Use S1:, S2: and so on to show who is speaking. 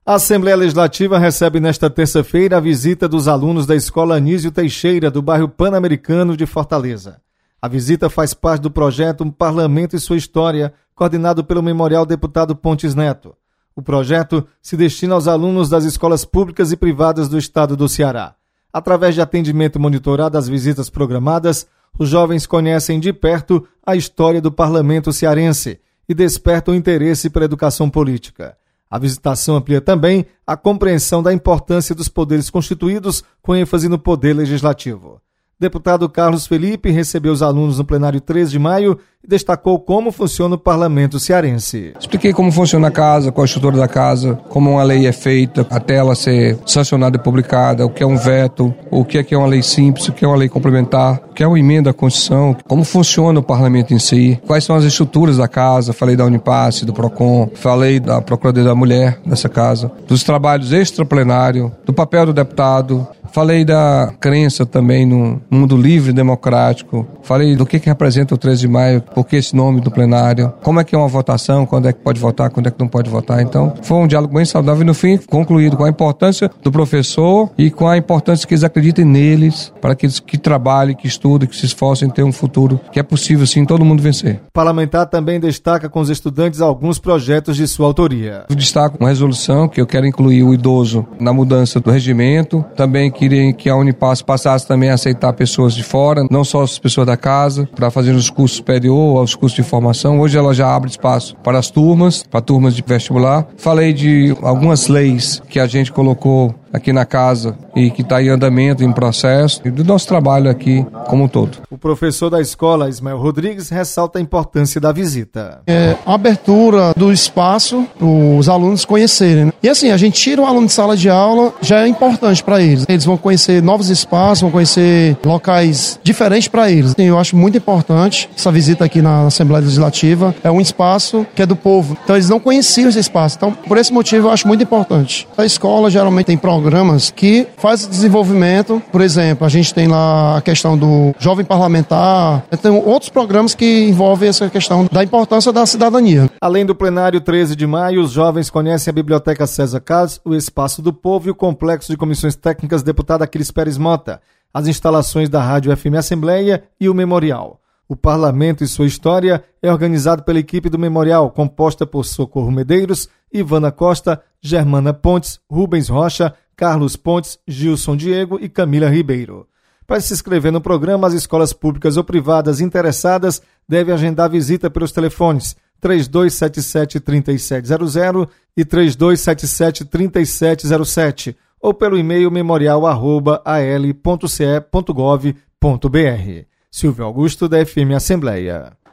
S1: A Assembleia Legislativa recebe nesta terça-feira a visita dos alunos da Escola Anísio Teixeira, do bairro Pan-Americano de Fortaleza. A visita faz parte do projeto Um Parlamento e Sua História, coordenado pelo Memorial Deputado Pontes Neto. O projeto se destina aos alunos das escolas públicas e privadas do estado do Ceará. Através de atendimento monitorado às visitas programadas, os jovens conhecem de perto a história do parlamento cearense e despertam interesse pela educação política. A visitação amplia também a compreensão da importância dos poderes constituídos, com ênfase no poder legislativo. Deputado Carlos Felipe recebeu os alunos no plenário 13 de maio e destacou como funciona o parlamento cearense.
S2: Expliquei como funciona a casa, qual a estrutura da casa, como uma lei é feita até ela ser sancionada e publicada, o que é um veto, o que é uma lei simples, o que é uma lei complementar, o que é uma emenda à Constituição, como funciona o parlamento em si, quais são as estruturas da casa, falei da Unipasse, do PROCON, falei da Procuradoria da Mulher dessa casa, dos trabalhos extraplenário, do papel do deputado, falei da crença também no mundo livre e democrático, falei do que representa o 13 de maio, por que esse nome do plenário, como é que é uma votação, quando é que pode votar, quando é que não pode votar. Então, foi um diálogo bem saudável e, no fim, concluído com a importância do professor e com a importância que eles acreditem neles, para que eles que trabalhem, que estudem, que se esforcem em ter um futuro que é possível, sim, todo mundo vencer.
S1: O parlamentar também destaca com os estudantes alguns projetos de sua autoria.
S2: Eu destaco uma resolução que eu quero incluir o idoso na mudança do regimento, também queria que a Unipasse passasse também a aceitar pessoas de fora, não só as pessoas da casa, para fazer os cursos superiores, os cursos de formação. Hoje ela já abre espaço para as turmas, para turmas de vestibular. Falei de algumas leis que a gente colocou aqui na casa e que está em andamento, em processo, e do nosso trabalho aqui como um todo.
S1: O professor da escola, Ismael Rodrigues, ressalta a importância da visita.
S3: A abertura do espaço para os alunos conhecerem, né? E assim, a gente tira o aluno de sala de aula, já é importante para eles. Eles vão conhecer novos espaços, vão conhecer locais diferentes para eles. Eu acho muito importante essa visita aqui na Assembleia Legislativa. É um espaço que é do povo. Então eles não conheciam esse espaço. Então, por esse motivo, eu acho muito importante. A escola geralmente tem programas que fazem desenvolvimento. Por exemplo, a gente tem lá a questão do jovem parlamentar. Tem outros programas que envolvem essa questão da importância da cidadania.
S1: Além do plenário 13 de maio, os jovens conhecem a Biblioteca César Carlos, o Espaço do Povo e o Complexo de Comissões Técnicas deputado Aquiles Pérez Mota, as instalações da Rádio FM Assembleia e o Memorial. O Parlamento e Sua História é organizado pela equipe do Memorial, composta por Socorro Medeiros, Ivana Costa, Germana Pontes, Rubens Rocha, Carlos Pontes, Gilson Diego e Camila Ribeiro. Para se inscrever no programa, as escolas públicas ou privadas interessadas devem agendar visita pelos telefones 3277-3700 e 3277-3707 ou pelo e-mail memorial@al.ce.gov.br. Silvio Augusto, da FM Assembleia.